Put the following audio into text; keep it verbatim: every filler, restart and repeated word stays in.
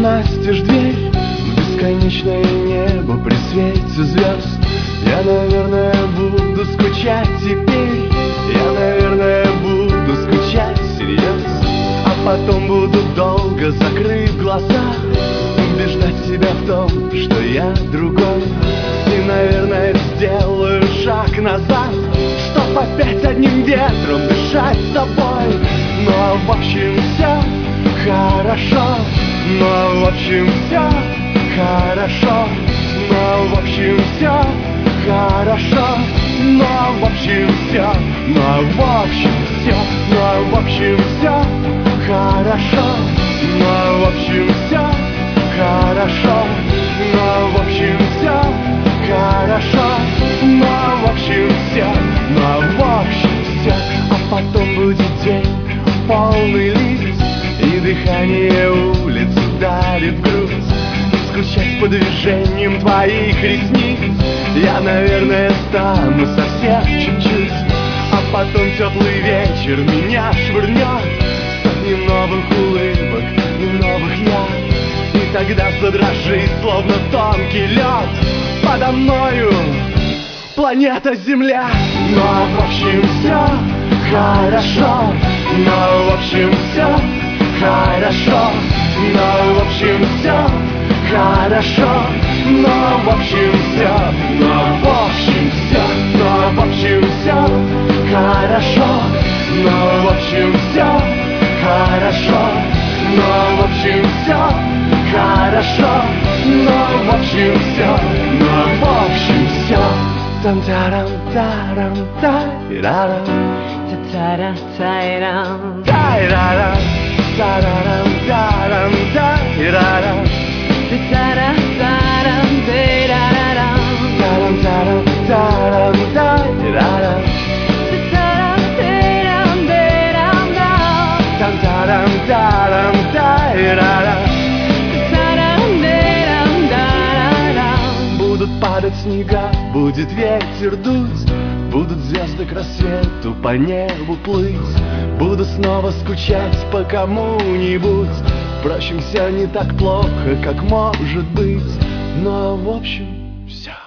настежь дверь в бесконечное небо при свете звезд. Я, наверное, буду скучать теперь. Я, наверное, буду скучать всерьез. А потом буду долго, закрыв глаза, убеждать себя в том, что я другой. И, наверное, сделаю шаг назад, чтоб опять одним ветром дышать собой. Ну а в общем все хорошо. Ну а в общем все хорошо. Ну а в общем все хорошо. Ну а в общем все. Ну а в общем все. Ну а в общем все хорошо. Ну а в общем все хорошо. Ну а в общем все хорошо. Ну а в общем все. Ну а в общем все. А потом будет день полный лиц, и дыхание улиц ударит в грудь. Скучать по движениям твоих ресниц я, наверное, стану совсем чуть-чуть. А потом теплый вечер меня швырнет сотни новых улыбок и новых я. И тогда задрожит, словно тонкий лед, подо мною планета Земля. Ну а в общем все хорошо. Ну а в общем все хорошо. Ну а в общем все хорошо. Ну а в общем все. Ну а в общем все. Ну а в общем все хорошо. Ну а в общем все хорошо. Ну а в общем все хорошо. Ну а в общем все. Ну а в общем все. Там-тарам, тарам, тай-рарам, Та-та-ра, тай-рам, тай-рарам, тарарам, тарам, тай-рарам, та-та-ра, тарам, тай-ра-ра-рам, тарам, тарам, тарам, тай-рарам, та-та-ра, тай-рам, тай-рам-рам, там-тарам, тарам, тай-рарам. та-та-рам, тай-рам, да-ра-рам. Будут падать снега, будет ветер дуть, будут звезды к рассвету по небу плыть. Буду снова скучать по кому-нибудь. Впрочем, все не так плохо, как может быть. Ну а в общем все.